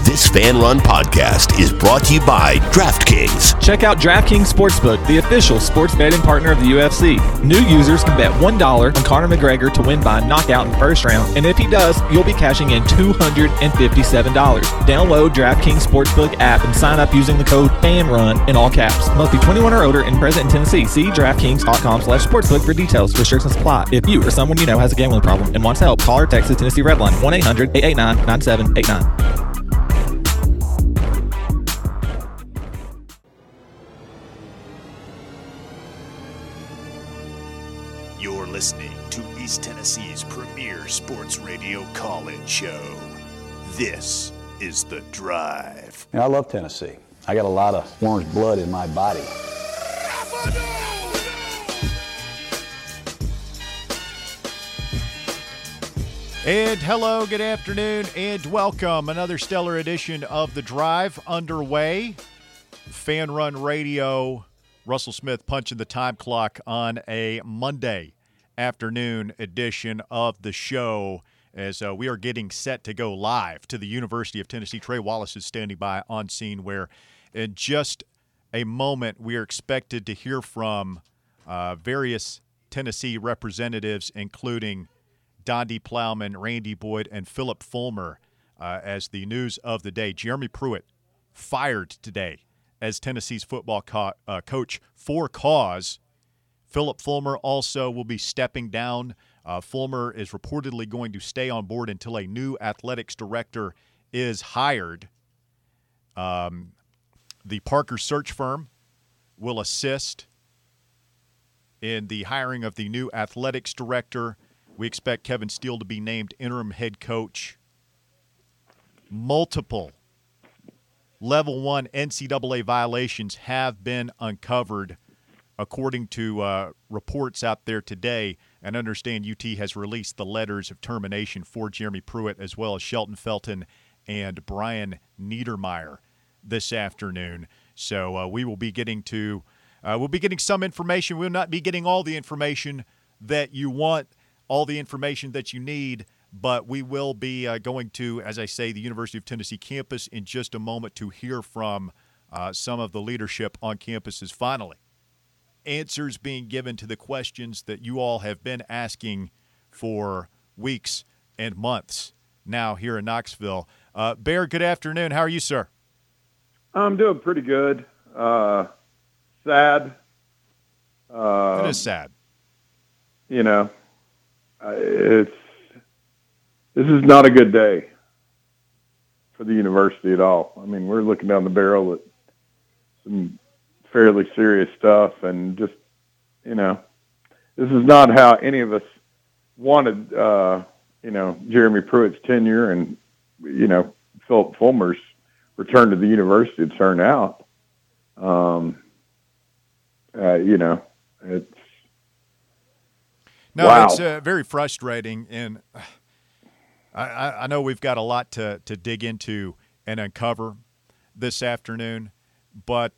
This Fan Run podcast is brought to you by DraftKings. Check out DraftKings Sportsbook, the official sports betting partner of the UFC. New users can bet $1 on Conor McGregor to win by knockout in the first round, and if he does, you'll be cashing in $257. Download DraftKings Sportsbook app and sign up using the code FANRUN in all caps. Must be 21 or older and present in Tennessee. See DraftKings.com/sportsbook for details. Restrictions apply. If you or someone you know has a gambling problem and wants help, call or text the Tennessee Red Line 1-800-889-9789. You're listening to East Tennessee's premier sports radio call-in show. This is The Drive. I love Tennessee. I got a lot of orange blood in my body. And hello, good afternoon, and welcome. Another stellar edition of The Drive underway. Fan Run Radio. Russell Smith punching the time clock on a Monday afternoon edition of the show as we are getting set to go live to the University of Tennessee. Trey Wallace is standing by on scene where in just a moment we are expected to hear from various Tennessee representatives, including Donde Plowman, Randy Boyd, and Phillip Fulmer as the news of the day. Jeremy Pruitt fired today as Tennessee's football coach for cause. Phillip Fulmer also will be stepping down. Fulmer is reportedly going to stay on board until a new athletics director is hired. The Parker search firm will assist in the hiring of the new athletics director. We expect Kevin Steele to be named interim head coach. Multiple Level 1 NCAA violations have been uncovered, according to reports out there today. And understand UT has released the letters of termination for Jeremy Pruitt as well as Shelton Felton and Brian Niedermeyer this afternoon. So we will be getting some information. We'll not be getting all the information that you want, all the information that you need, but we will be going to, as I say, the University of Tennessee campus in just a moment to hear from some of the leadership on campuses. Finally, answers being given to the questions that you all have been asking for weeks and months now here in Knoxville. Bear, good afternoon. How are you, sir? I'm doing pretty good. Sad. It is sad. You know, this is not a good day for the university at all. I mean, we're looking down the barrel at some fairly serious stuff, and just, you know, this is not how any of us wanted, Jeremy Pruitt's tenure and, Phillip Fulmer's return to the university to turn out. It's wow. It's very frustrating, and I know we've got a lot to dig into and uncover this afternoon, but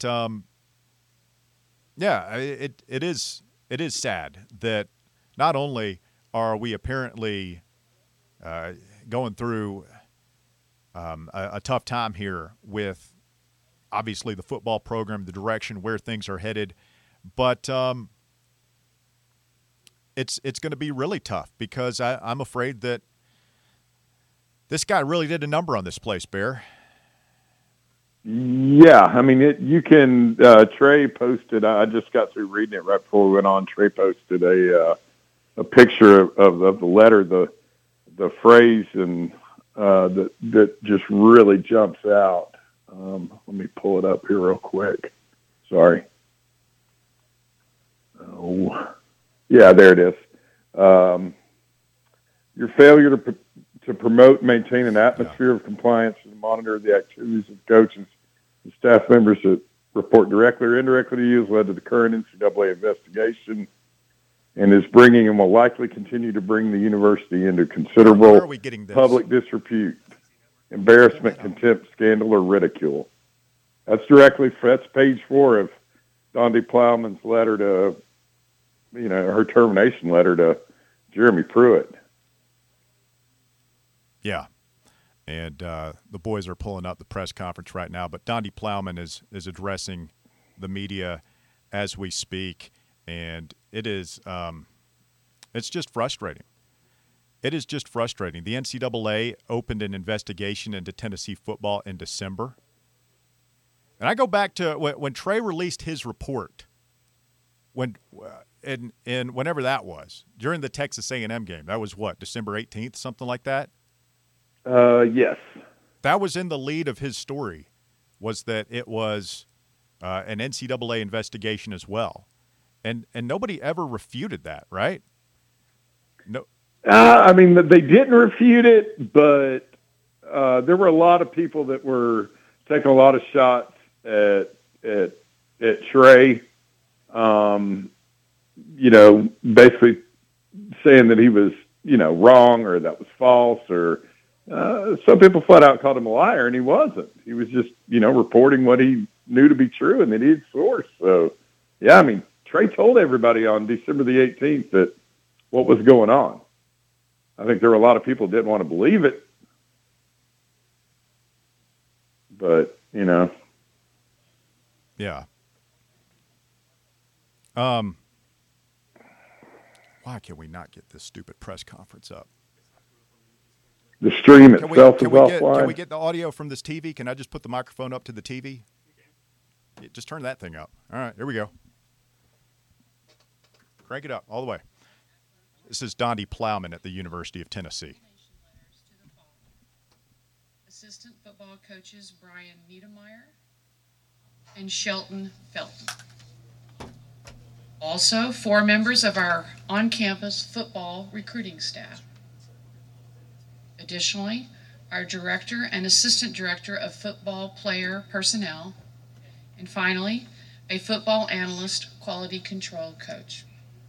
it is sad that not only are we apparently going through a tough time here with obviously the football program, the direction where things are headed, but it's going to be really tough because I'm afraid that this guy really did a number on this place, Bear. Yeah, I mean, you can. Trey posted. I just got through reading it right before we went on. Trey posted a picture of the letter, the phrase, and that just really jumps out. Let me pull it up here real quick. Sorry. Oh, yeah, there it is. Your failure to promote and maintain an atmosphere of compliance and monitor the activities of coaches and staff members that report directly or indirectly to you has led to the current NCAA investigation and is bringing and will likely continue to bring the university into considerable public disrepute, embarrassment, contempt, scandal, or ridicule. That's page 4 of Donde Plowman's letter to, her termination letter to Jeremy Pruitt. Yeah. And the boys are pulling up the press conference right now. But Donnie Plowman is addressing the media as we speak, and it is it's just frustrating. It is just frustrating. The NCAA opened an investigation into Tennessee football in December. And I go back to when Trey released his report, whenever that was, during the Texas A&M game. That was what, December 18th, something like that? Yes. That was in the lead of his story, was that it was an NCAA investigation as well. And nobody ever refuted that, right? No. I mean, they didn't refute it, but there were a lot of people that were taking a lot of shots at Trey, basically saying that he was, wrong or that was false, or some people flat out called him a liar, and he wasn't. He was just, reporting what he knew to be true and that he had sourced. So, yeah, I mean, Trey told everybody on December the 18th that what was going on. I think there were a lot of people who didn't want to believe it, but, Yeah. Why can we not get this stupid press conference up? The stream itself is offline. Can we get the audio from this TV? Can I just put the microphone up to the TV? Yeah, just turn that thing up. All right, here we go. Crank it up all the way. This is Donnie Plowman at the University of Tennessee. Assistant football coaches Brian Niedermeyer and Shelton Felton. Also, 4 members of our on-campus football recruiting staff. Additionally, our director and assistant director of football player personnel. And finally, a football analyst quality control coach.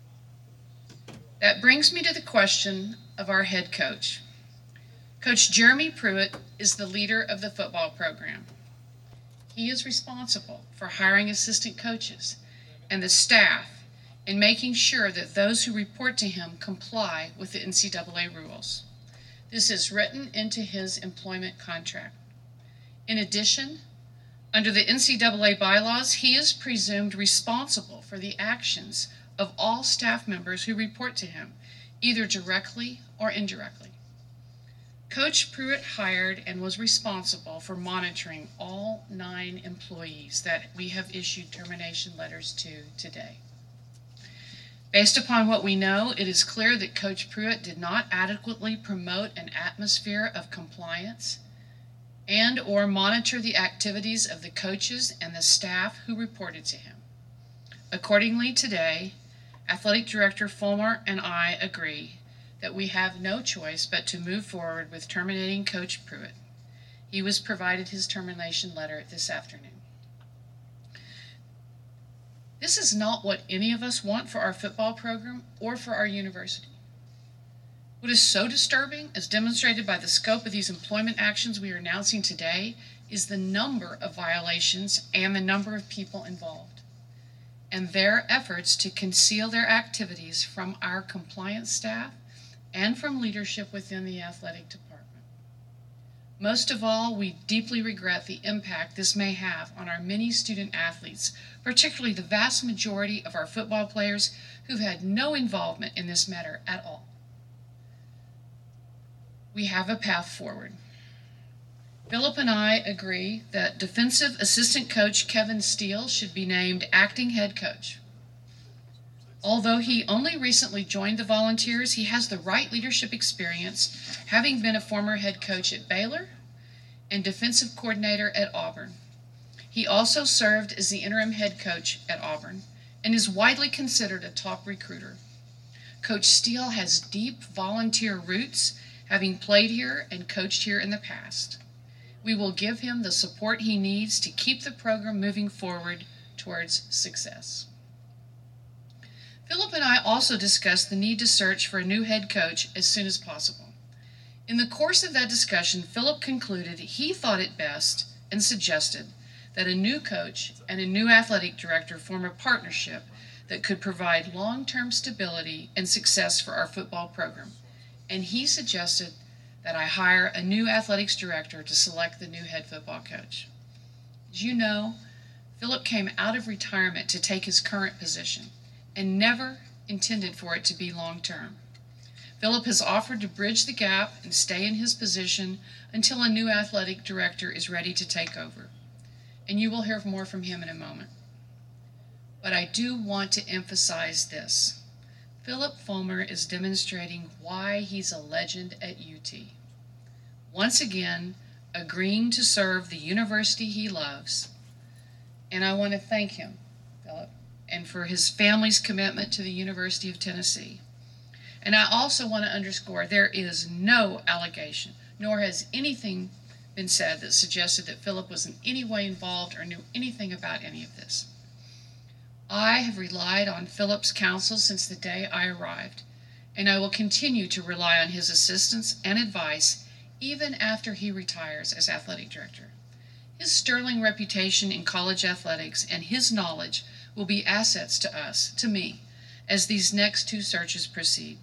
That brings me to the question of our head coach. Coach Jeremy Pruitt is the leader of the football program. He is responsible for hiring assistant coaches and the staff and making sure that those who report to him comply with the NCAA rules. This is written into his employment contract. In addition, under the NCAA bylaws, he is presumed responsible for the actions of all staff members who report to him, either directly or indirectly. Coach Pruitt hired and was responsible for monitoring all 9 employees that we have issued termination letters to today. Based upon what we know, it is clear that Coach Pruitt did not adequately promote an atmosphere of compliance and or monitor the activities of the coaches and the staff who reported to him. Accordingly, today, Athletic Director Fulmer and I agree that we have no choice but to move forward with terminating Coach Pruitt. He was provided his termination letter this afternoon. This is not what any of us want for our football program or for our university. What is so disturbing, as demonstrated by the scope of these employment actions we are announcing today, is the number of violations and the number of people involved, and their efforts to conceal their activities from our compliance staff and from leadership within the athletic department. Most of all, we deeply regret the impact this may have on our many student athletes, particularly the vast majority of our football players who've had no involvement in this matter at all. We have a path forward. Philip and I agree that defensive assistant coach Kevin Steele should be named acting head coach. Although he only recently joined the Volunteers, he has the right leadership experience, having been a former head coach at Baylor and defensive coordinator at Auburn. He also served as the interim head coach at Auburn and is widely considered a top recruiter. Coach Steele has deep volunteer roots, having played here and coached here in the past. We will give him the support he needs to keep the program moving forward towards success. Philip and I also discussed the need to search for a new head coach as soon as possible. In the course of that discussion, Philip concluded he thought it best and suggested that a new coach and a new athletic director form a partnership that could provide long-term stability and success for our football program. And he suggested that I hire a new athletics director to select the new head football coach. As you know, Philip came out of retirement to take his current position and never intended for it to be long-term. Philip has offered to bridge the gap and stay in his position until a new athletic director is ready to take over. And you will hear more from him in a moment. But I do want to emphasize this. Philip Fulmer is demonstrating why he's a legend at UT. Once again, agreeing to serve the university he loves. And I want to thank him, Philip, and for his family's commitment to the University of Tennessee. And I also want to underscore there is no allegation, nor has anything been said that suggested that Philip was in any way involved or knew anything about any of this. I have relied on Philip's counsel since the day I arrived, and I will continue to rely on his assistance and advice even after he retires as athletic director. His sterling reputation in college athletics and his knowledge will be assets to us, to me, as these next two searches proceed.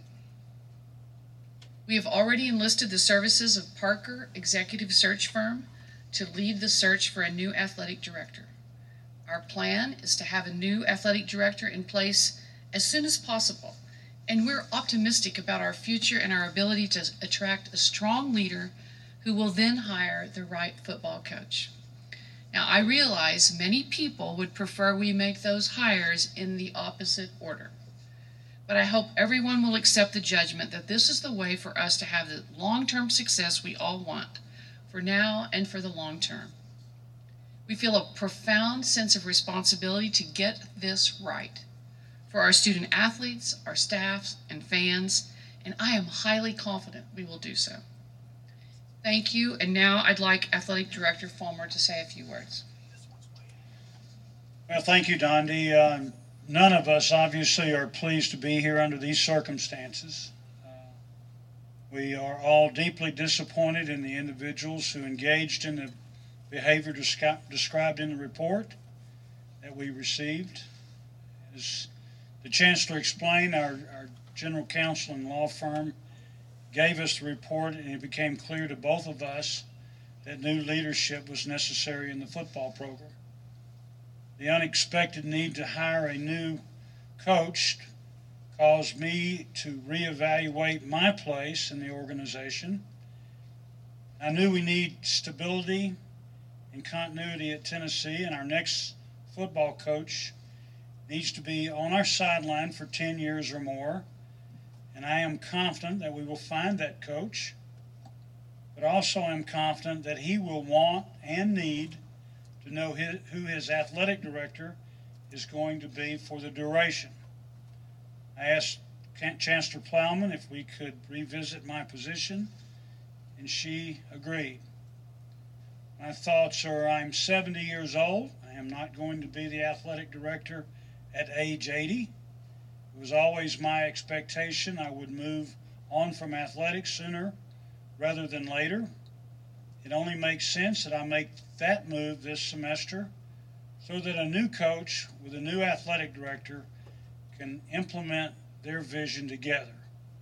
We have already enlisted the services of Parker Executive Search Firm to lead the search for a new athletic director. Our plan is to have a new athletic director in place as soon as possible, and we're optimistic about our future and our ability to attract a strong leader who will then hire the right football coach. Now, I realize many people would prefer we make those hires in the opposite order, but I hope everyone will accept the judgment that this is the way for us to have the long-term success we all want, for now and for the long term. We feel a profound sense of responsibility to get this right for our student athletes, our staffs, and fans, and I am highly confident we will do so. Thank you, and now I'd like Athletic Director Fulmer to say a few words. Well, thank you, Dondi. None of us obviously are pleased to be here under these circumstances. We are all deeply disappointed in the individuals who engaged in the behavior described in the report that we received. As the Chancellor explained, our general counsel and law firm gave us the report, and it became clear to both of us that new leadership was necessary in the football program. The unexpected need to hire a new coach caused me to reevaluate my place in the organization. I knew we need stability and continuity at Tennessee, and our next football coach needs to be on our sideline for 10 years or more. And I am confident that we will find that coach, but also am confident that he will want and need to know who his athletic director is going to be for the duration. I asked Chancellor Plowman if we could revisit my position, and she agreed. My thoughts are I'm 70 years old. I am not going to be the athletic director at age 80. It was always my expectation I would move on from athletics sooner rather than later. It only makes sense that I make that move this semester so that a new coach with a new athletic director can implement their vision together.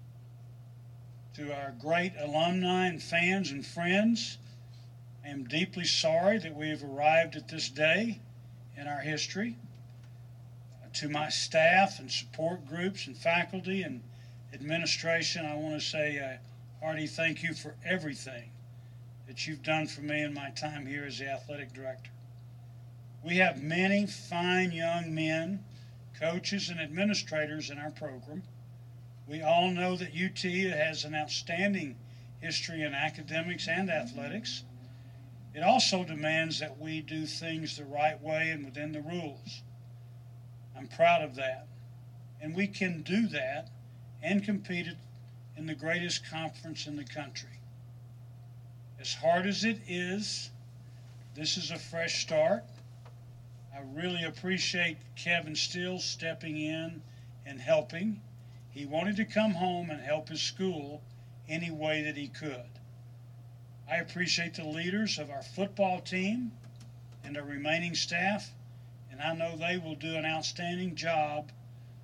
To our great alumni and fans and friends, I am deeply sorry that we have arrived at this day in our history. To my staff and support groups and faculty and administration, I want to say a hearty thank you for everything that you've done for me in my time here as the athletic director. We have many fine young men, coaches, and administrators in our program. We all know that UT has an outstanding history in academics and athletics. It also demands that we do things the right way and within the rules. I'm proud of that. And we can do that and compete in the greatest conference in the country. As hard as it is, this is a fresh start. I really appreciate Kevin Steele stepping in and helping. He wanted to come home and help his school any way that he could. I appreciate the leaders of our football team and our remaining staff, and I know they will do an outstanding job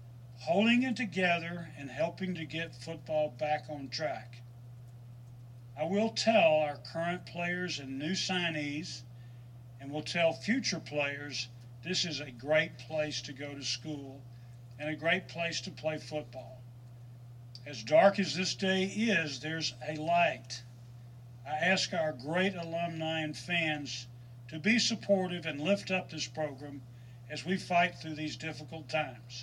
holding it together and helping to get football back on track. I will tell our current players and new signees, and will tell future players, this is a great place to go to school and a great place to play football. As dark as this day is, there's a light. I ask our great alumni and fans to be supportive and lift up this program as we fight through these difficult times.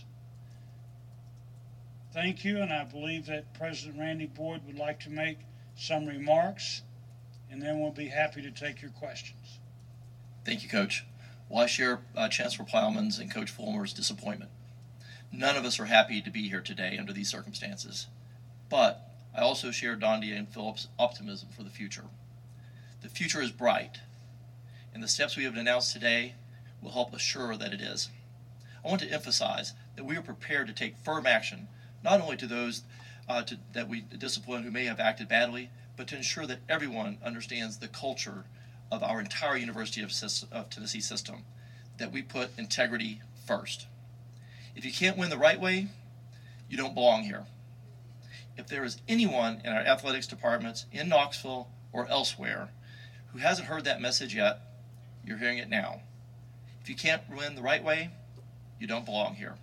Thank you, and I believe that President Randy Boyd would like to make some remarks, and then we'll be happy to take your questions. Thank you, Coach. Well, I share Chancellor Plowman's and Coach Fulmer's disappointment. None of us are happy to be here today under these circumstances, but I also share Dondia and Phillips' optimism for the future. The future is bright, and the steps we have announced today will help assure that it is. I want to emphasize that we are prepared to take firm action, not only to those that we discipline who may have acted badly, but to ensure that everyone understands the culture of our entire University of Tennessee system, that we put integrity first. If you can't win the right way, you don't belong here. If there is anyone in our athletics departments in Knoxville or elsewhere who hasn't heard that message yet, you're hearing it now. If you can't win the right way, you don't belong here.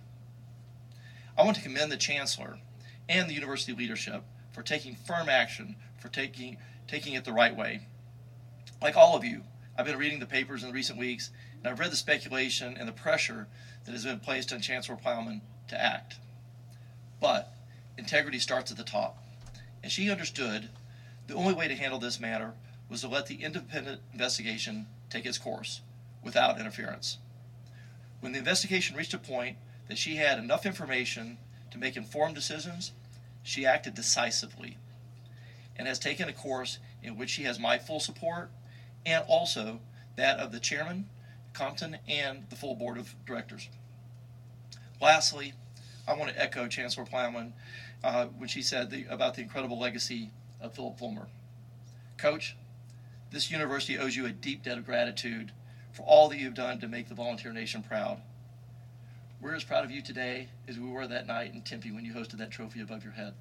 I want to commend the Chancellor and the university leadership for taking firm action, for taking it the right way. Like all of you, I've been reading the papers in recent weeks, and I've read the speculation and the pressure that has been placed on Chancellor Plowman to act. But integrity starts at the top, and she understood the only way to handle this matter was to let the independent investigation take its course without interference. When the investigation reached a point that she had enough information to make informed decisions, she acted decisively and has taken a course in which she has my full support and also that of the chairman, Compton, and the full board of directors. Lastly, I want to echo Chancellor Plowman when she said about the incredible legacy of Philip Fulmer. Coach, this university owes you a deep debt of gratitude for all that you've done to make the Volunteer Nation proud. We're as proud of you today as we were that night in Tempe when you hosted that trophy above your head.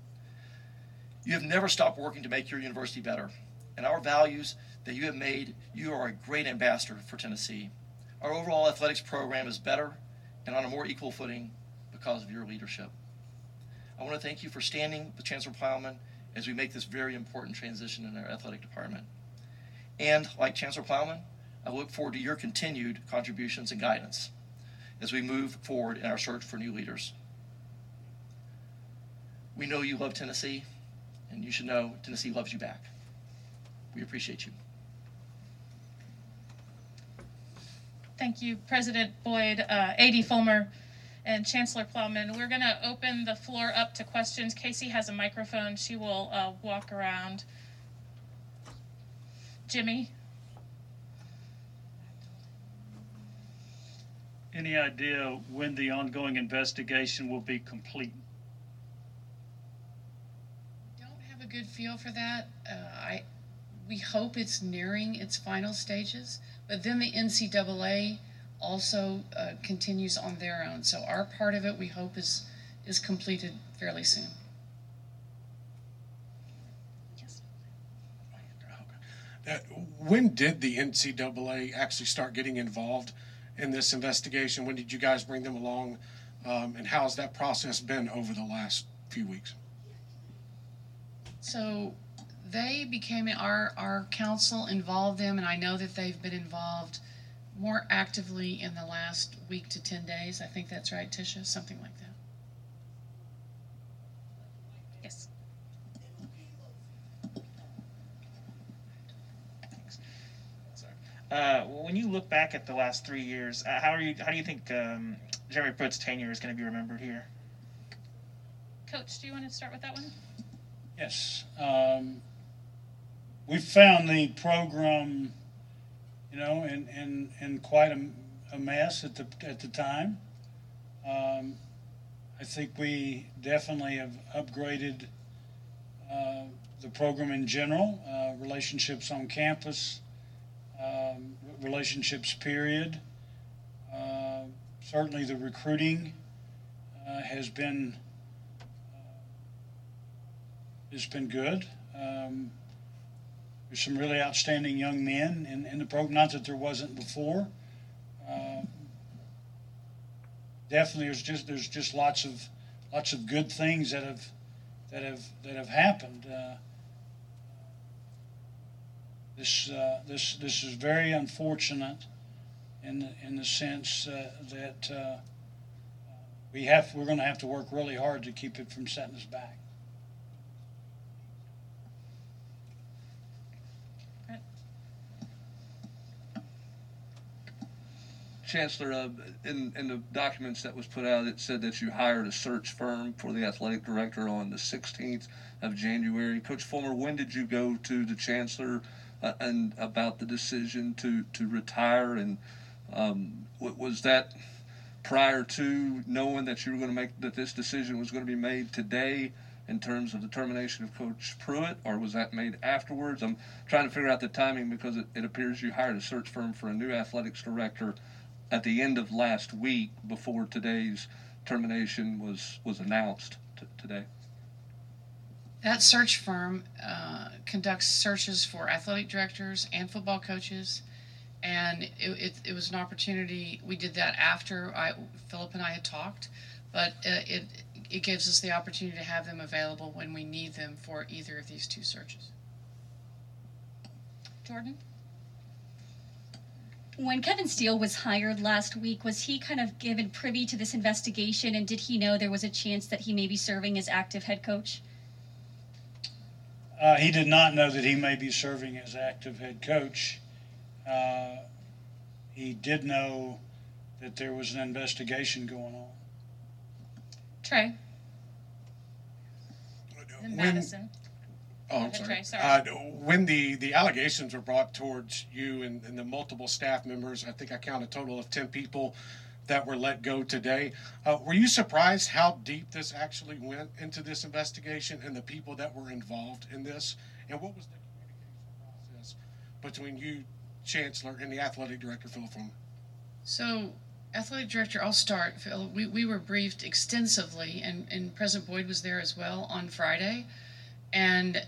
You have never stopped working to make your university better, and our values that you have made, you are a great ambassador for Tennessee. Our overall athletics program is better and on a more equal footing because of your leadership. I want to thank you for standing with Chancellor Plowman as we make this very important transition in our athletic department. And like Chancellor Plowman, I look forward to your continued contributions and guidance as we move forward in our search for new leaders. We know you love Tennessee, and you should know Tennessee loves you back. We appreciate you. Thank you, President Boyd, AD Fulmer, and Chancellor Plowman. We're going to open the floor up to questions. Casey has a microphone. She will walk around. Jimmy? Any idea when the ongoing investigation will be complete? Don't have a good feel for that. We hope it's nearing its final stages, but then the NCAA also continues on their own. So our part of it, we hope, is completed fairly soon. Yes. When did the NCAA actually start getting involved in this investigation? When did you guys bring them along? And how has that process been over the last few weeks? So they became our council, involved them, and I know that they've been involved more actively in the last week to 10 days. I think that's right, Tisha, something like that. Yes. When you look back at the last 3 years, how do you think Jeremy Pruitt's tenure is going to be remembered here? Coach, do you want to start with that one? Yes. We found the program, in quite a mess at the time. I think we definitely have upgraded the program in general, relationships on campus, relationships period. Certainly the recruiting has been good. there's some really outstanding young men in the program. Not that there wasn't before. Definitely, there's just lots of good things that have happened. This is very unfortunate in the sense that we're going to have to work really hard to keep it from setting us back. Chancellor, in the documents that was put out, it said that you hired a search firm for the athletic director on the 16th of January. Coach Fulmer, when did you go to the Chancellor and about the decision to retire? And was that prior to knowing that you were going to that this decision was going to be made today in terms of the termination of Coach Pruitt, or was that made afterwards? I'm trying to figure out the timing because it appears you hired a search firm for a new athletics director at the end of last week before today's termination was announced today. That search firm conducts searches for athletic directors and football coaches, and it was an opportunity. We did that after Philip and I had talked, but it gives us the opportunity to have them available when we need them for either of these two searches. Jordan? When Kevin Steele was hired last week, was he kind of given privy to this investigation, and did he know there was a chance that he may be serving as active head coach? He did not know that he may be serving as active head coach. He did know that there was an investigation going on. Trey? Madison. I'm sorry. When the allegations were brought towards you and the multiple staff members, I think I count a total of 10 people that were let go today. Were you surprised how deep this actually went into this investigation and the people that were involved in this? And what was the communication process between you, Chancellor, and the athletic director, Philip Fulmer? So, athletic director, I'll start. Phil, we were briefed extensively, and President Boyd was there as well on Friday. And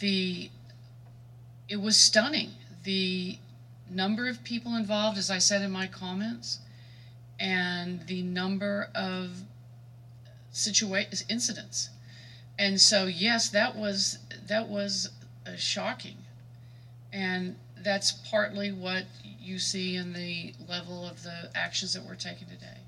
it was stunning. The number of people involved, as I said in my comments, and the number of incidents. And so, yes, that was shocking. And that's partly what you see in the level of the actions that were taken today.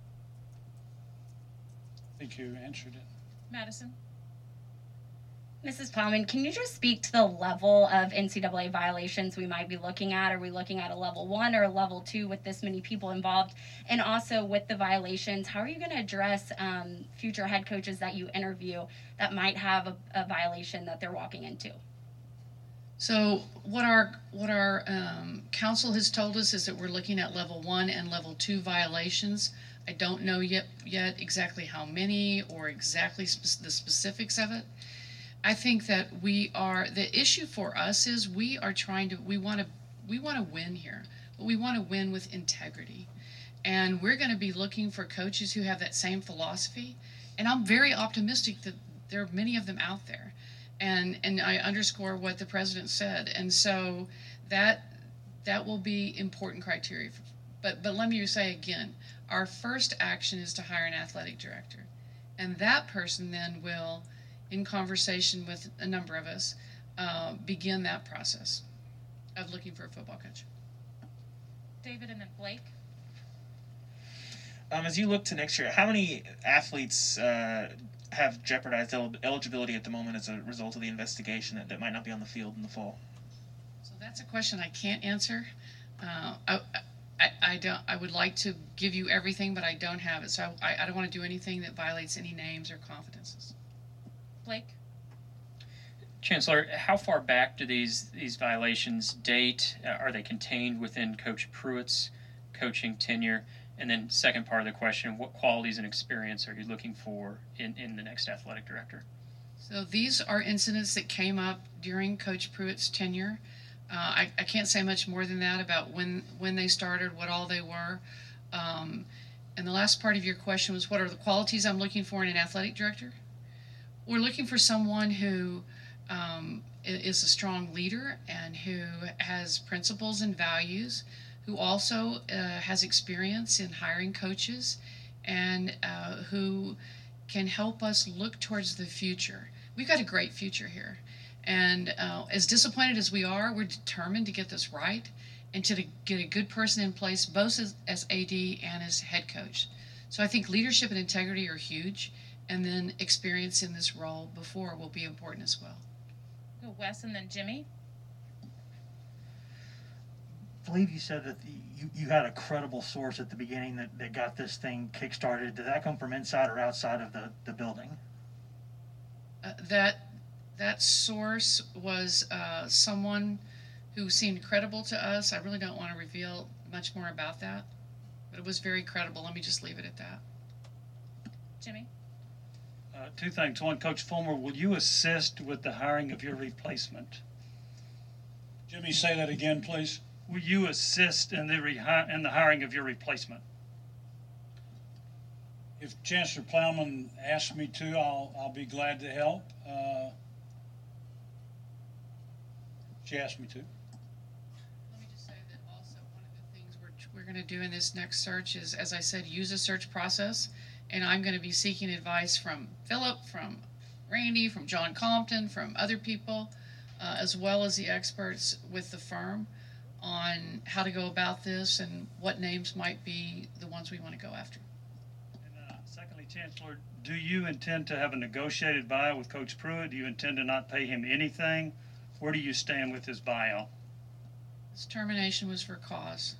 I think you answered it. Madison? Mrs. Plowman, can you just speak to the level of NCAA violations we might be looking at? Are we looking at a level 1 or a level 2 with this many people involved? And also with the violations, how are you going to address future head coaches that you interview that might have a violation that they're walking into? So what our council has told us is that we're looking at level 1 and level 2 violations. I don't know yet exactly how many or exactly the specifics of it. I think that the issue for us is we want to win here, but we want to win with integrity. And we're going to be looking for coaches who have that same philosophy. And I'm very optimistic that there are many of them out there. And I underscore what the president said. And so that will be important criteria. But let me say again, our first action is to hire an athletic director. And that person then will, in conversation with a number of us, begin that process of looking for a football coach. David and then Blake. As you look to next year, how many athletes have jeopardized eligibility at the moment as a result of the investigation that might not be on the field in the fall? So that's a question I can't answer. I would like to give you everything, but I don't have it. So I don't want to do anything that violates any names or confidences. Blake? Chancellor, how far back do these violations date? Are they contained within Coach Pruitt's coaching tenure? And then second part of the question, what qualities and experience are you looking for in the next athletic director? So these are incidents that came up during Coach Pruitt's tenure. I can't say much more than that about when they started, what all they were. And the last part of your question was, what are the qualities I'm looking for in an athletic director? We're looking for someone who is a strong leader and who has principles and values, who also has experience in hiring coaches, and who can help us look towards the future. We've got a great future here. And as disappointed as we are, we're determined to get this right and to get a good person in place, both as AD and as head coach. So I think leadership and integrity are huge, and then experience in this role before will be important as well. Go Wes and then Jimmy. I believe you said that you had a credible source at the beginning that got this thing kick-started. Did that come from inside or outside of the building? That source was someone who seemed credible to us. I really don't want to reveal much more about that, but it was very credible. Let me just leave it at that. Jimmy? Two things. One, Coach Fulmer, will you assist with the hiring of your replacement? Jimmy, say that again, please. Will you assist in the hiring of your replacement? If Chancellor Plowman asks me to, I'll be glad to help. She asked me to. Let me just say that also one of the things we're going to do in this next search is, as I said, use a search process. And I'm going to be seeking advice from Philip, from Randy, from John Compton, from other people, as well as the experts with the firm on how to go about this and what names might be the ones we want to go after. And secondly, Chancellor, do you intend to have a negotiated buyout with Coach Pruitt? Do you intend to not pay him anything? Where do you stand with his buyout? This termination was for cause,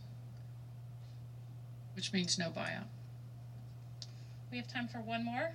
which means no buyout. We have time for one more.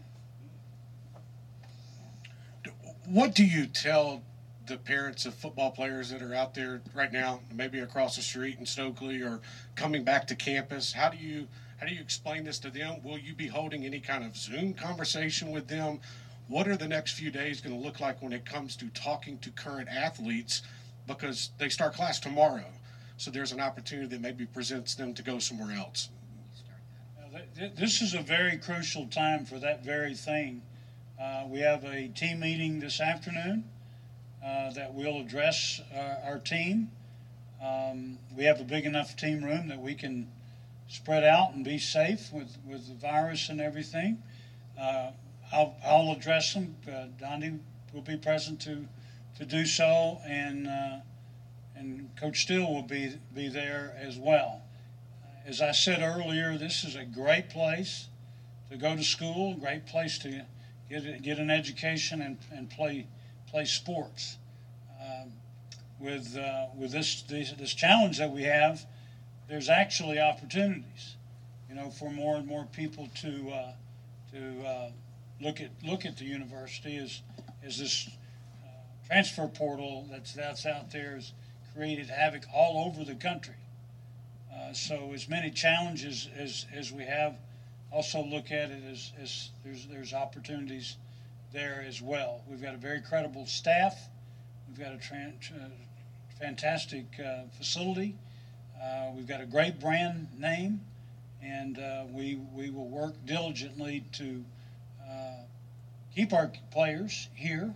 What do you tell the parents of football players that are out there right now, maybe across the street in Stokely or coming back to campus? How do you explain this to them? Will you be holding any kind of Zoom conversation with them? What are the next few days going to look like when it comes to talking to current athletes, because they start class tomorrow? So there's an opportunity that maybe presents them to go somewhere else. This is a very crucial time for that very thing. We have a team meeting this afternoon that will address our team. We have a big enough team room that we can spread out and be safe with the virus and everything. I'll address them. Dondi will be present to do so, and Coach Steele will be there as well. As I said earlier, this is a great place to go to school, great place to get an education and play sports. With this challenge that we have, there's actually opportunities, for more and more people to look at the university as this transfer portal that's out there has created havoc all over the country. So as many challenges as we have, also look at it as there's opportunities there as well. We've got a very credible staff. We've got a fantastic facility. We've got a great brand name, and we will work diligently to keep our players here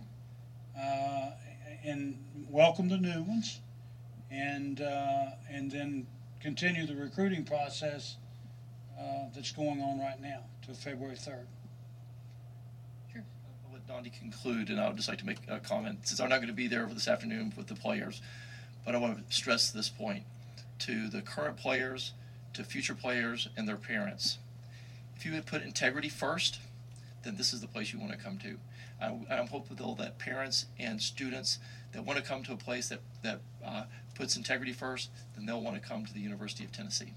and welcome the new ones, and then continue the recruiting process that's going on right now to February 3rd. Sure. I'll let Dondi conclude, and I would just like to make a comment, since I'm not going to be there this afternoon with the players, but I want to stress this point to the current players, to future players, and their parents. If you would put integrity first, then this is the place you want to come to. I'm hopeful that parents and students that want to come to a place that puts integrity first, then they'll want to come to the University of Tennessee.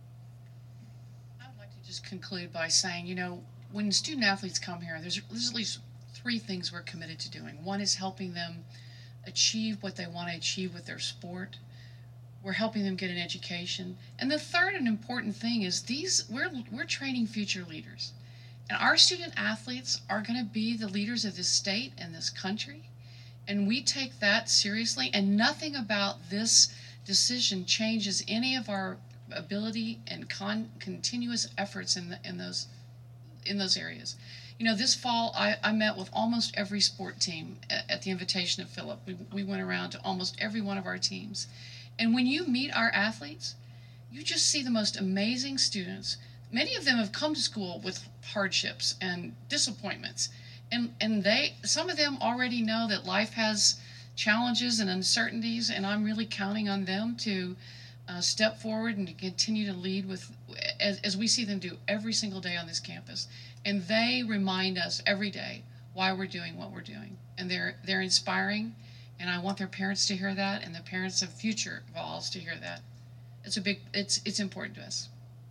I would like to just conclude by saying, when student athletes come here, there's at least three things we're committed to doing. One is helping them achieve what they want to achieve with their sport. We're helping them get an education. And the third and important thing is we're training future leaders. And our student athletes are going to be the leaders of this state and this country. And we take that seriously. And nothing about this decision changes any of our ability and continuous efforts in those areas. This fall I met with almost every sport team at the invitation of Philip. We went around to almost every one of our teams. And when you meet our athletes, you just see the most amazing students. Many of them have come to school with hardships and disappointments. And some of them already know that life has challenges and uncertainties, and I'm really counting on them to step forward and to continue to lead as we see them do every single day on this campus. And they remind us every day why we're doing what we're doing. And they're inspiring, and I want their parents to hear that, and the parents of future Vols to hear that. It's important to us.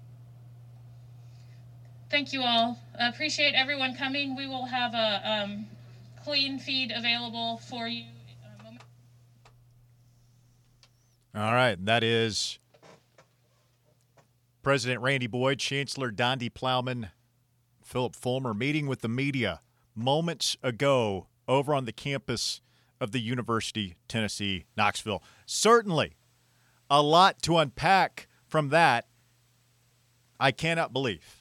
Thank you all. Appreciate everyone coming. We will have a clean feed available for you. All right, that is President Randy Boyd, Chancellor Donde Plowman, Philip Fulmer meeting with the media moments ago over on the campus of the University of Tennessee, Knoxville. Certainly a lot to unpack from that. I cannot believe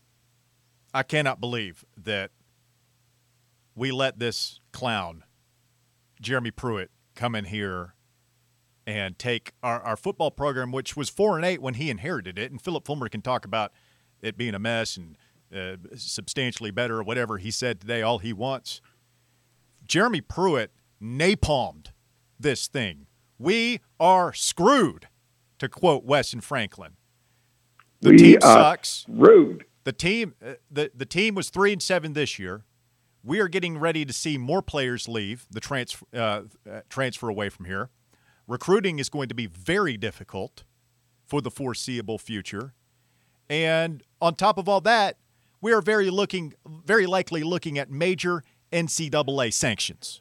that we let this clown, Jeremy Pruitt, come in here and take our football program, which was 4-8 when he inherited it. And Philip Fulmer can talk about it being a mess and substantially better or whatever he said today, all he wants. Jeremy Pruitt napalmed this thing. We are screwed, to quote Wes and Franklin. The team sucks. Rude. The team was 3-7 this year. We are getting ready to see more players leave, the transfer away from here. Recruiting is going to be very difficult for the foreseeable future. And on top of all that, we are very likely looking at major NCAA sanctions.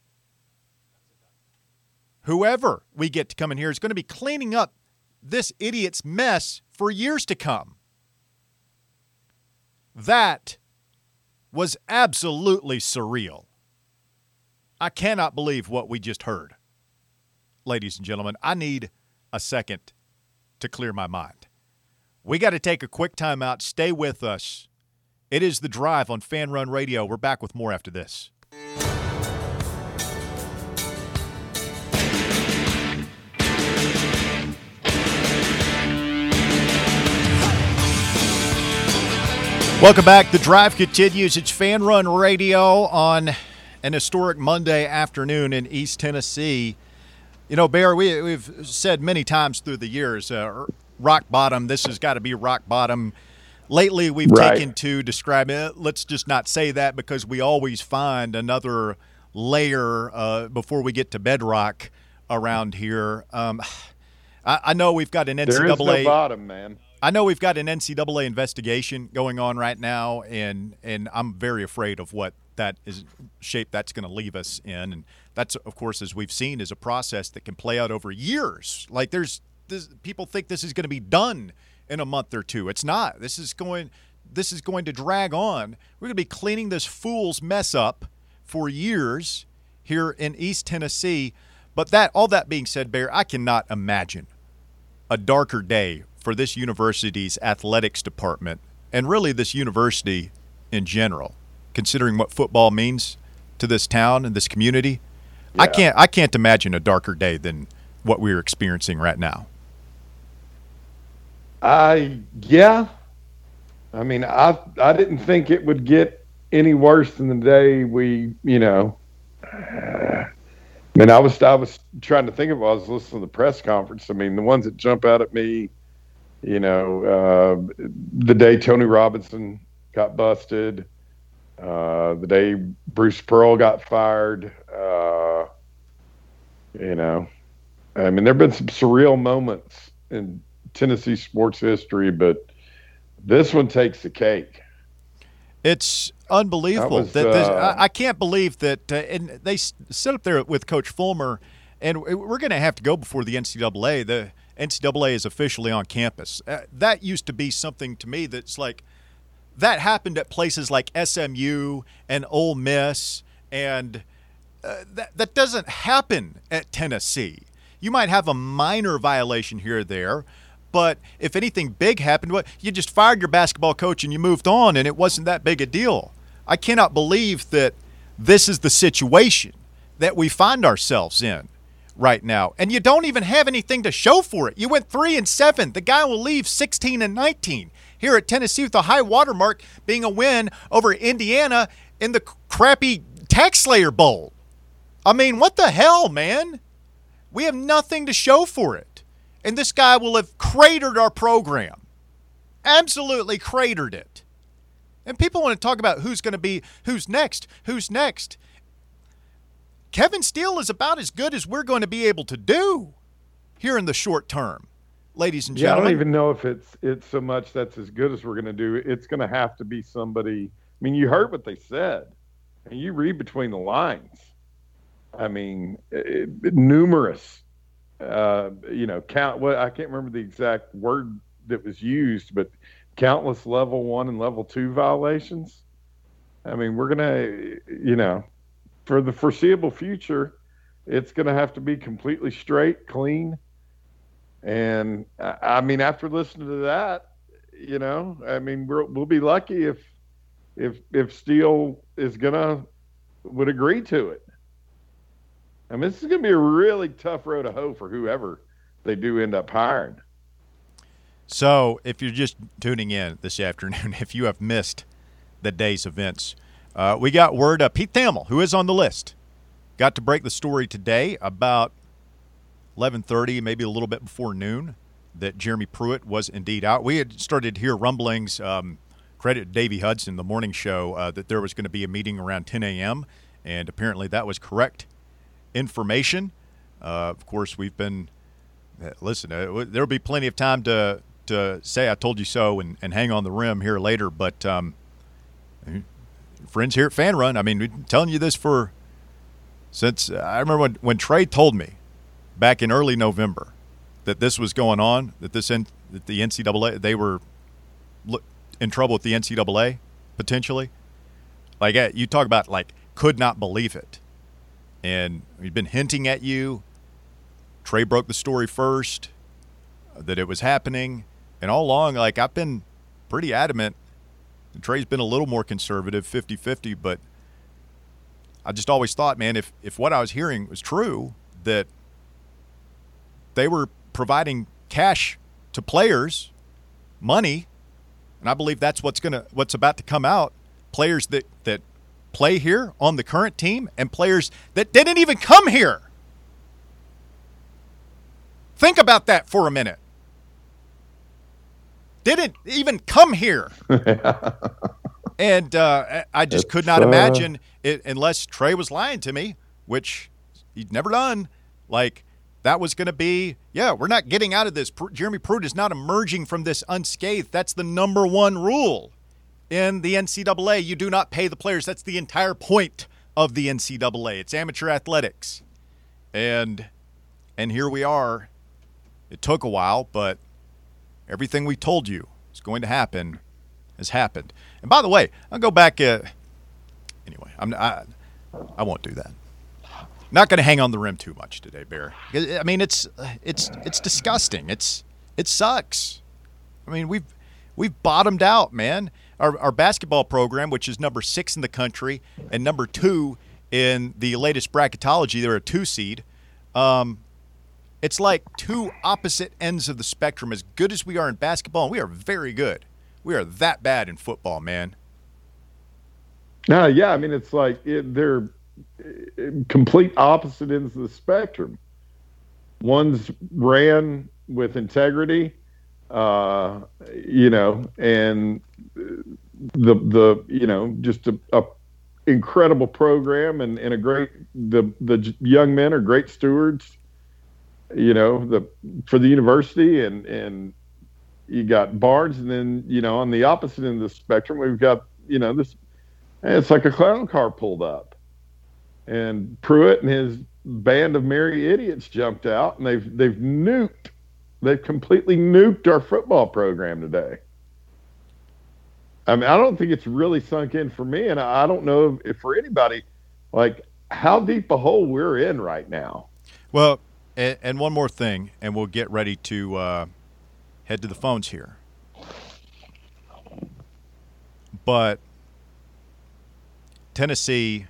Whoever we get to come in here is going to be cleaning up this idiot's mess for years to come. That was absolutely surreal. I cannot believe what we just heard. Ladies and gentlemen, I need a second to clear my mind. We got to take a quick time out. Stay with us. It is The Drive on Fan Run Radio. We're back with more after this. Welcome back. The Drive continues. It's Fan Run Radio on an historic Monday afternoon in East Tennessee. You know, Bear, we've said many times through the years, rock bottom, this has got to be rock bottom. Lately, we've taken to describe it. Let's just not say that because we always find another layer before we get to bedrock around here. I know we've got an NCAA. There is no bottom, man. I know we've got an NCAA investigation going on right now, and I'm very afraid of what that is shape that's going to leave us in. And that's, of course, as we've seen, is a process that can play out over years. Like people think this is going to be done in a month or two. It's not. This is going to drag on. We're going to be cleaning this fool's mess up for years here in East Tennessee. But all that being said, Bear, I cannot imagine a darker day for this university's athletics department and really this university in general, considering what football means to this town and this community. Yeah. I can't imagine a darker day than what we're experiencing right now. Yeah. I mean, I didn't think it would get any worse than the day we, I mean, I was trying to think of, I was listening to the press conference. I mean, the ones that jump out at me, the day Tony Robinson got busted, the day Bruce Pearl got fired, I mean, there have been some surreal moments in Tennessee sports history, but this one takes the cake. It's unbelievable I can't believe that. And they sit up there with Coach Fulmer, and we're going to have to go before the NCAA. The NCAA is officially on campus. That used to be something to me that's like that happened at places like SMU and Ole Miss, and that doesn't happen at Tennessee. You might have a minor violation here or there, but if anything big happened, you just fired your basketball coach and you moved on, and it wasn't that big a deal. I cannot believe that this is the situation that we find ourselves in right now. And you don't even have anything to show for it. You went 3-7. The guy will leave 16-19 here at Tennessee, with the high watermark being a win over Indiana in the crappy Tax Slayer Bowl. I mean, what the hell, man? We have nothing to show for it. And this guy will have cratered our program. Absolutely cratered it. And people want to talk about who's next. Kevin Steele is about as good as we're going to be able to do here in the short term, ladies and gentlemen. I don't even know if it's so much that's as good as we're going to do. It's going to have to be somebody. I mean, you heard what they said, and you read between the lines. I mean, numerous, count. Well, I can't remember the exact word that was used, but countless level 1 and level 2 violations. I mean, we're going to, for the foreseeable future, it's going to have to be completely straight, clean. And I mean, after listening to that, I mean, we'll be lucky if Steele would agree to it. I mean, this is going to be a really tough road to hoe for whoever they do end up hiring. So if you're just tuning in this afternoon, if you have missed the day's events, we got word Pete Thamel, who is on the list, got to break the story today about 11:30, maybe a little bit before noon, that Jeremy Pruitt was indeed out. We had started to hear rumblings, credit Davey Hudson, the morning show, that there was going to be a meeting around 10 a.m., and apparently that was correct information. Of course, we've been there'll be plenty of time to say I told you so and hang on the rim here later, but friends here at Fan Run, I mean, we've been telling you this since I remember when Trey told me back in early November that this was going on, that the NCAA, they were in trouble with the NCAA potentially. Like, you talk about, like, could not believe it. And we've been hinting at you. Trey broke the story first that it was happening. And all along, like, I've been pretty adamant. Trey's been a little more conservative, 50-50, but I just always thought, man, if what I was hearing was true, that they were providing cash to players, money, and I believe that's what's about to come out. Players that play here on the current team and players that didn't even come here. Think about that for a minute. Didn't even come here. And I just could not imagine it unless Trey was lying to me, which he'd never done. Like, that was going to be, we're not getting out of this. Jeremy Pruitt is not emerging from this unscathed. That's the number one rule in the NCAA. You do not pay the players. That's the entire point of the NCAA. It's amateur athletics. And here we are. It took a while, but everything we told you is going to happen has happened. And by the way, I'll go back. Anyway, I won't do that. Not going to hang on the rim too much today, Bear. I mean, it's disgusting. It sucks. I mean, we've bottomed out, man. Our basketball program, which is number 6 in the country and number 2 in the latest bracketology, they're a 2 seed. It's like two opposite ends of the spectrum. As good as we are in basketball, and we are very good, we are that bad in football, man. Yeah, I mean, it's like they're complete opposite ends of the spectrum. One's ran with integrity, and the just a incredible program and a great, the young men are great stewards, for the university, and you got Barnes, and then, on the opposite end of the spectrum, we've got, this, it's like a clown car pulled up, and Pruitt and his band of merry idiots jumped out, and they've completely nuked our football program today. I mean, I don't think it's really sunk in for me, and I don't know if for anybody, like, how deep a hole we're in right now. Well, and one more thing, and we'll get ready to head to the phones here. But Tennessee,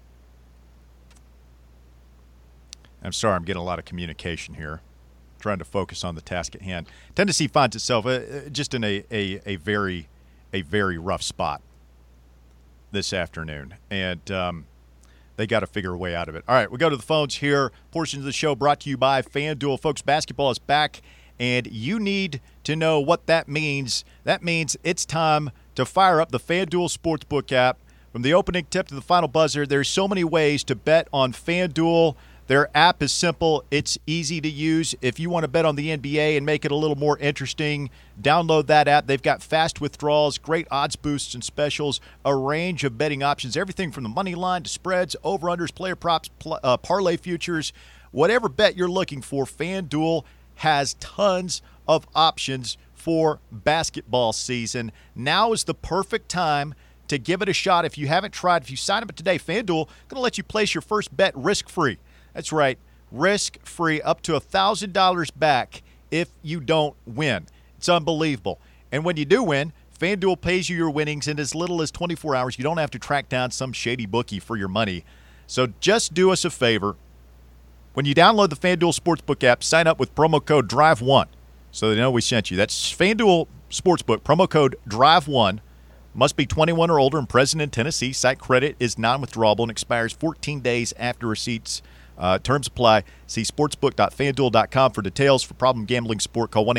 I'm sorry, I'm getting a lot of communication here, trying to focus on the task at hand. Tennessee finds itself just in a very rough spot this afternoon, and they got to figure a way out of it. All right, we go to the phones here. Portion of the show brought to you by FanDuel. Folks, basketball is back, and you need to know what that means. That means it's time to fire up the FanDuel Sportsbook app. From the opening tip to the final buzzer, there's so many ways to bet on FanDuel. Their app is simple. It's easy to use. If you want to bet on the NBA and make it a little more interesting, download that app. They've got fast withdrawals, great odds boosts and specials, a range of betting options, everything from the money line to spreads, over-unders, player props, parlay futures. Whatever bet you're looking for, FanDuel has tons of options for basketball season. Now is the perfect time to give it a shot. If you haven't tried, if you sign up today, FanDuel going to let you place your first bet risk-free. That's right, risk-free, up to $1,000 back if you don't win. It's unbelievable. And when you do win, FanDuel pays you your winnings in as little as 24 hours. You don't have to track down some shady bookie for your money. So just do us a favor. When you download the FanDuel Sportsbook app, sign up with promo code DRIVE1 so they know we sent you. That's FanDuel Sportsbook, promo code DRIVE1. Must be 21 or older and present in Tennessee. Site credit is non-withdrawable and expires 14 days after receipts. Terms apply. See sportsbook.fanduel.com for details. For problem gambling support, call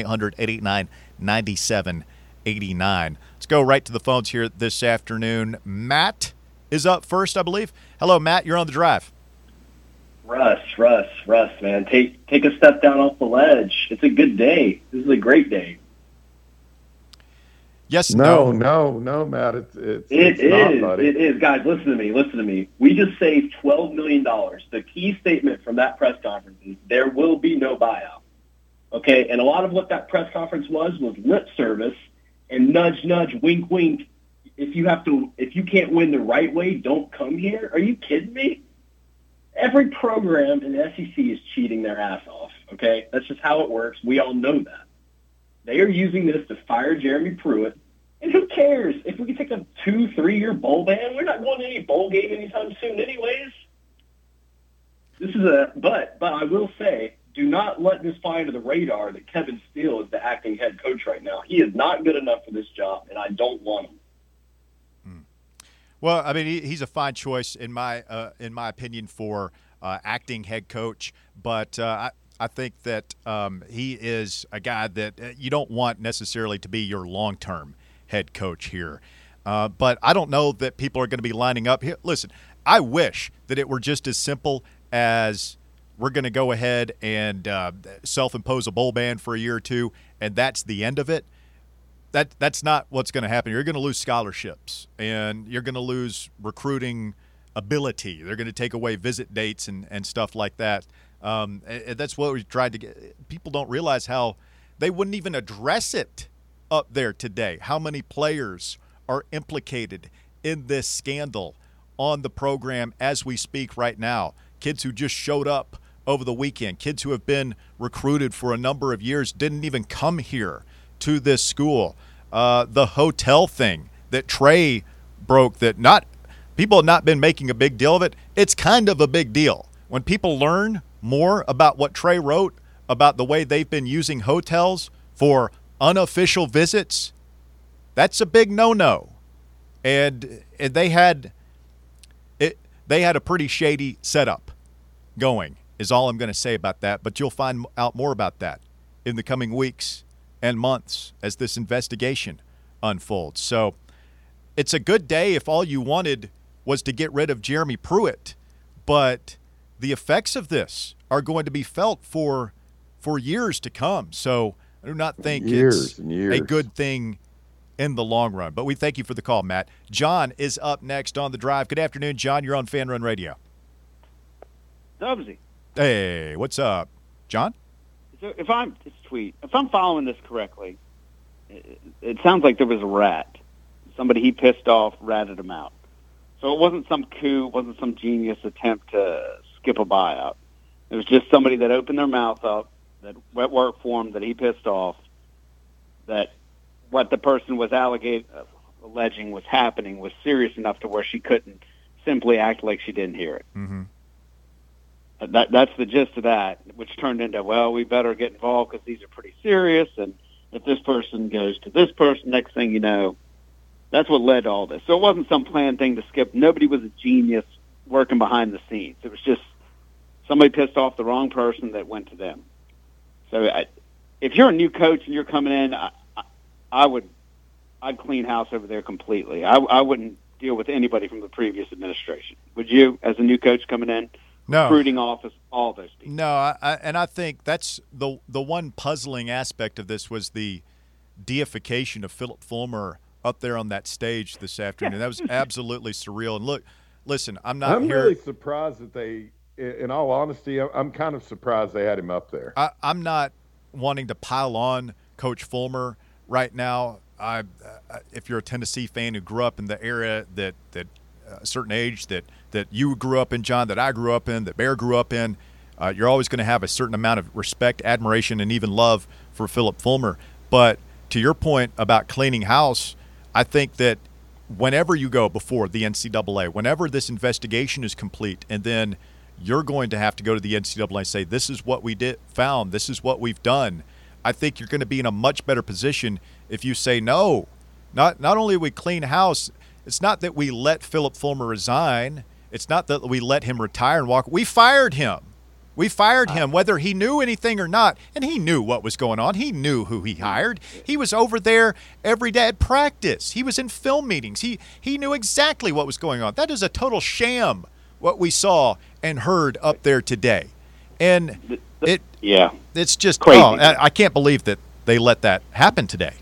1-800-889-9789. Let's go right to the phones here this afternoon. Matt is up first, I believe. Hello, Matt. You're on the drive. Russ, man. Take a step down off the ledge. It's a good day. This is a great day. Yes, no, Matt. It is, not, buddy. It is. Guys, listen to me. We just saved $12 million. The key statement from that press conference is there will be no buyout. Okay? And a lot of what that press conference was lip service and nudge, nudge, wink, wink. If you can't win the right way, don't come here. Are you kidding me? Every program in the SEC is cheating their ass off. Okay? That's just how it works. We all know that. They are using this to fire Jeremy Pruitt. And who cares? If we can take a 2-3 year bowl ban, we're not going to any bowl game anytime soon anyways. But I will say, do not let this fly under the radar that Kevin Steele is the acting head coach right now. He is not good enough for this job, and I don't want him. Well, I mean, he's a fine choice in my opinion for acting head coach, but I think that he is a guy that you don't want necessarily to be your long-term head coach here. But I don't know that people are going to be lining up here. Listen, I wish that it were just as simple as we're going to go ahead and self-impose a bowl ban for a year or two, and that's the end of it. That's not what's going to happen. You're going to lose scholarships, and you're going to lose recruiting ability. They're going to take away visit dates and stuff like that. And that's what we tried to get. People don't realize how they wouldn't even address it up there today, how many players are implicated in this scandal on the program as we speak right now. Kids who just showed up over the weekend, kids who have been recruited for a number of years, didn't even come here to this school. The hotel thing that Trey broke, that people have not been making a big deal of it. It's kind of a big deal. When people learn more about what Trey wrote about the way they've been using hotels for unofficial visits, that's a big no-no. And they had a pretty shady setup going, is all I'm going to say about that. But you'll find out more about that in the coming weeks and months as this investigation unfolds. So it's a good day if all you wanted was to get rid of Jeremy Pruitt, but the effects of this are going to be felt for years to come. So I do not think it's a good thing in the long run. But we thank you for the call, Matt. John is up next on the drive. Good afternoon, John. You're on Fan Run Radio. Dubsy. Hey, what's up, John? If I'm following this correctly, it sounds like there was a rat. Somebody he pissed off ratted him out. So it wasn't some coup, wasn't some genius attempt to skip a buyout. It was just somebody that opened their mouth up, that went work for him, that he pissed off, that what the person was alleging was happening was serious enough to where she couldn't simply acted like she didn't hear it. Mm-hmm. That's the gist of that, which turned into, well, we better get involved because these are pretty serious, and if this person goes to this person, next thing you know, that's what led to all this. So it wasn't some planned thing to skip. Nobody was a genius working behind the scenes. It was just somebody pissed off the wrong person that went to them. So if you're a new coach and you're coming in, I'd clean house over there completely. I wouldn't deal with anybody from the previous administration. Would you, as a new coach coming in? No. Recruiting office, all those people. No, I think that's the one puzzling aspect of this was the deification of Philip Fulmer up there on that stage this afternoon. That was absolutely surreal. And listen, I'm really surprised that they, in all honesty, I'm kind of surprised they had him up there. I'm not wanting to pile on Coach Fulmer right now. If you're a Tennessee fan who grew up in the era that a certain age that you grew up in, John, that I grew up in, that Bear grew up in, you're always going to have a certain amount of respect, admiration, and even love for Philip Fulmer. But to your point about cleaning house, I think that whenever you go before the NCAA, whenever this investigation is complete, and then you're going to have to go to the NCAA and say, this is what we found, this is what we've done, I think you're going to be in a much better position if you say, no, not only we clean house, it's not that we let Philip Fulmer resign. It's not that we let him retire and walk. We fired him. We fired him, whether he knew anything or not. And he knew what was going on. He knew who he hired. He was over there every day at practice. He was in film meetings. He knew exactly what was going on. That is a total sham, what we saw and heard up there today. And it's just crazy. I can't believe that they let that happen today.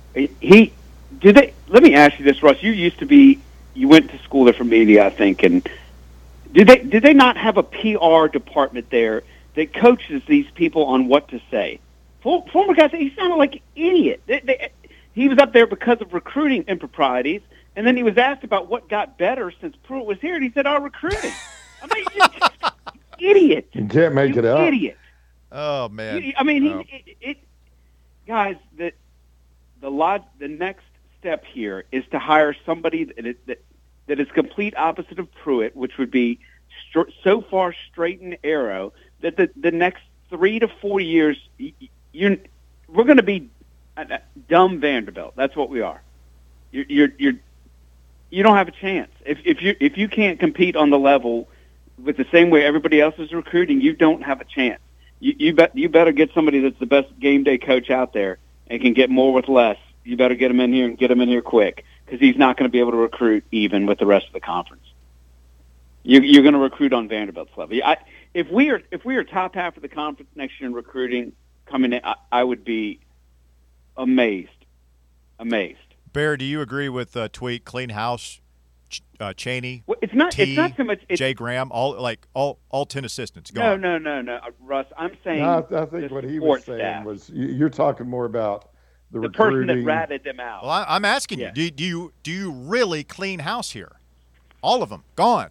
Let me ask you this, Russ. You went to school there for media, I think, and did they not have a PR department there that coaches these people on what to say? Former guys, he sounded like an idiot. He was up there because of recruiting improprieties, and then he was asked about what got better since Pruitt was here, and he said, recruiting. I mean, you're just idiot. You can't make it up. Idiot. Oh, man. Guys, the next step here is to hire somebody that is complete opposite of Pruitt, which would be so far straight and narrow that the next 3 to 4 years, we're going to be dumb Vanderbilt. That's what we are. You don't have a chance if you can't compete on the level with the same way everybody else is recruiting. You don't have a chance. You better get somebody that's the best game day coach out there and can get more with less. You better get him in here and get him in here quick, because he's not going to be able to recruit even with the rest of the conference. You're going to recruit on Vanderbilt's level. If we are top half of the conference next year in recruiting coming in, I would be amazed. Bear, do you agree with Tweet, clean house, Cheney? Well, it's not so much Jay Graham, all 10 assistants gone. No, Russ. I'm saying. No, I think what he was saying was you're talking more about the person that ratted them out. Well, I'm asking you, do you really clean house here? All of them gone.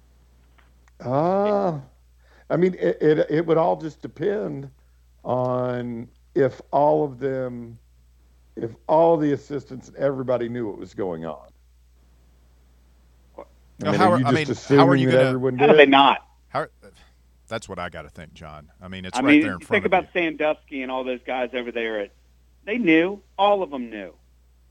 I mean, it would all just depend on if all the assistants and everybody knew what was going on. How are you going to? How do they not? That's what I got to think, John. I mean, it's right there in front of you. Think about Sandusky and all those guys over there. They knew. All of them knew.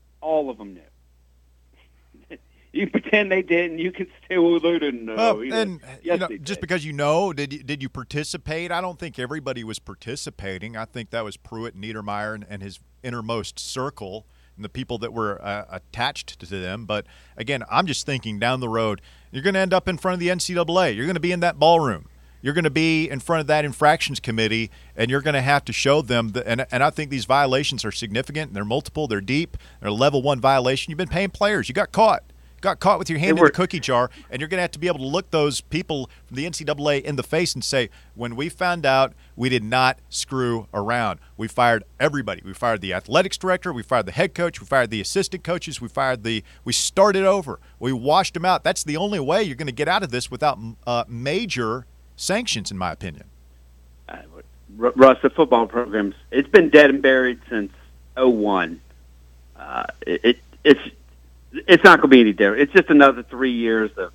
You pretend they didn't. You can say, well, they didn't know. Just because you know, did you participate? I don't think everybody was participating. I think that was Pruitt, Niedermeyer, and his innermost circle and the people that were attached to them. But, again, I'm just thinking down the road, you're going to end up in front of the NCAA. You're going to be in that ballroom. You're going to be in front of that infractions committee, and you're going to have to show them and I think these violations are significant. They're multiple. They're deep. They're a level 1 violation. You've been paying players. You got caught. With your hand in the cookie jar, and you're going to have to be able to look those people from the NCAA in the face and say, when we found out, we did not screw around. We fired everybody. We fired the athletics director. We fired the head coach. We fired the assistant coaches. We started over. We washed them out. That's the only way you're going to get out of this without major sanctions, in my opinion. Russ, the football programs, it's been dead and buried since 2001. It's not going to be any different. It's just another 3 years of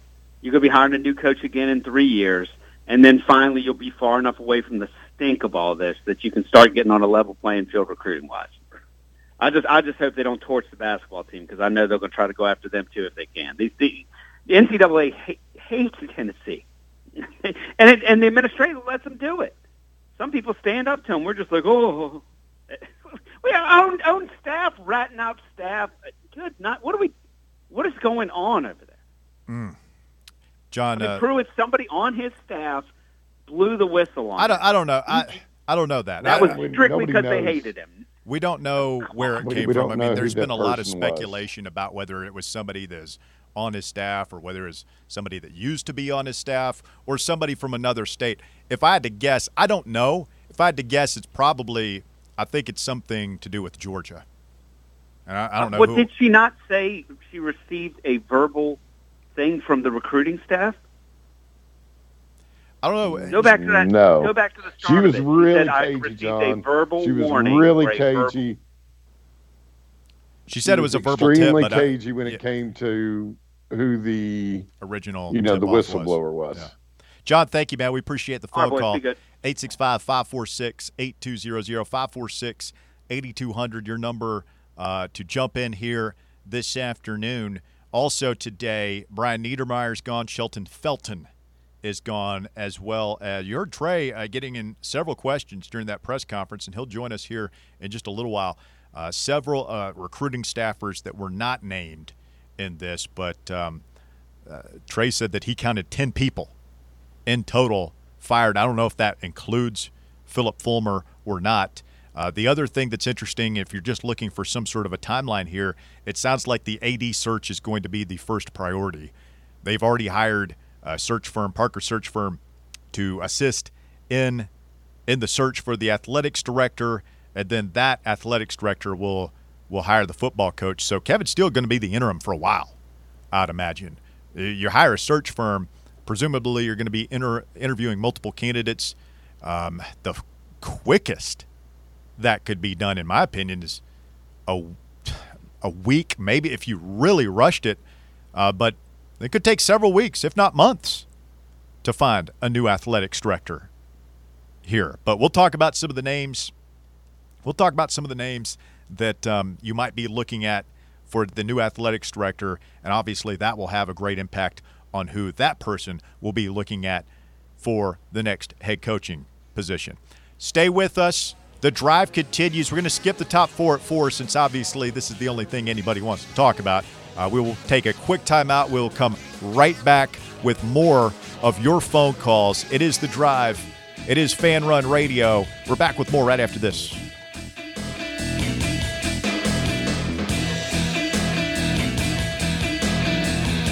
You're going to be hiring a new coach again in 3 years, and then finally you'll be far enough away from the stink of all this that you can start getting on a level playing field recruiting-wise. I just hope they don't torch the basketball team, because I know they're going to try to go after them too if they can. The NCAA hates Tennessee, and the administrator lets them do it. Some people stand up to them. We're just like, oh, we have own staff ratting out staff. Good night. What is going on over there? John, Pruitt, somebody on his staff blew the whistle on. I don't know. I don't know that. That was strictly because they hated him. We don't know where it came from. I mean, there's been a lot of speculation about whether it was somebody that's on his staff or whether it's somebody that used to be on his staff or somebody from another state. If I had to guess, I don't know. If I had to guess, I think it's something to do with Georgia. And I don't know who. Did she not say she received a verbal thing from the recruiting staff? I don't know. Go back to that. No. Go back to the start. She was of it. really cagey, John. Verbal she was warning really cagey. She said it was a verbal tip, extremely but cagey when it came to who the original, the whistleblower was. Yeah. John, thank you, man. We appreciate the phone call. 865-546-8200, 546-8200, your number to jump in here this afternoon. Also today, Brian Niedermeyer's gone. Shelton Felton is gone, as well as you heard Trey getting in several questions during that press conference, and he'll join us here in just a little while. Several recruiting staffers that were not named in this, but Trey said that he counted 10 people in total fired. I don't know if that includes Philip Fulmer or not. The other thing that's interesting, if you're just looking for some sort of a timeline here, it sounds like the AD search is going to be the first priority. They've already hired a search firm, Parker Search Firm, to assist in the search for the athletics director, and then that athletics director will hire the football coach. So Kevin's still going to be the interim for a while, I'd imagine. You hire a search firm, presumably you're going to be interviewing multiple candidates. The quickest that could be done, in my opinion, is a week, maybe if you really rushed it. But it could take several weeks, if not months, to find a new athletics director here. But we'll talk about some of the names. We'll talk about some of the names that you might be looking at for the new athletics director, and obviously that will have a great impact on who that person will be looking at for the next head coaching position. Stay with us. The drive continues. We're going to skip the top four at 4 since obviously this is the only thing anybody wants to talk about. We will take a quick timeout. We'll come right back with more of your phone calls. It is The Drive. It is Fan Run Radio. We're back with more right after this.